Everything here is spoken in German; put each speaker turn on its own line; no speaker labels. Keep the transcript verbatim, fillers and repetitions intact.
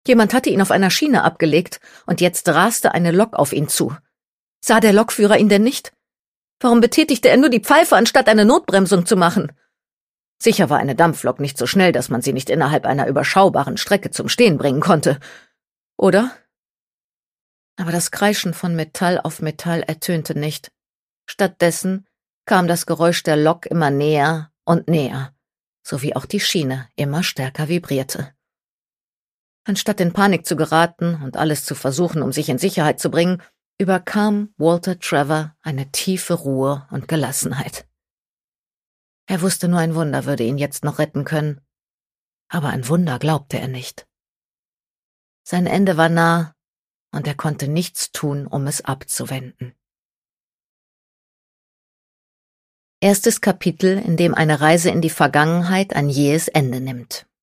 Jemand hatte ihn auf einer Schiene abgelegt, und jetzt raste eine Lok auf ihn zu. Sah der Lokführer ihn denn nicht? Warum betätigte er nur die Pfeife, anstatt eine Notbremsung zu machen? Sicher war eine Dampflok nicht so schnell, dass man sie nicht innerhalb einer überschaubaren Strecke zum Stehen bringen konnte. Oder? Aber das Kreischen von Metall auf Metall ertönte nicht. Stattdessen kam das Geräusch der Lok immer näher und näher, so wie auch die Schiene immer stärker vibrierte. Anstatt in Panik zu geraten und alles zu versuchen, um sich in Sicherheit zu bringen, überkam Walter Trevor eine tiefe Ruhe und Gelassenheit. Er wusste, nur ein Wunder würde ihn jetzt noch retten können. Aber an Wunder glaubte er nicht. Sein Ende war nah, und er konnte nichts tun, um es abzuwenden. Erstes Kapitel, in dem eine Reise in die Vergangenheit ein jähes Ende nimmt.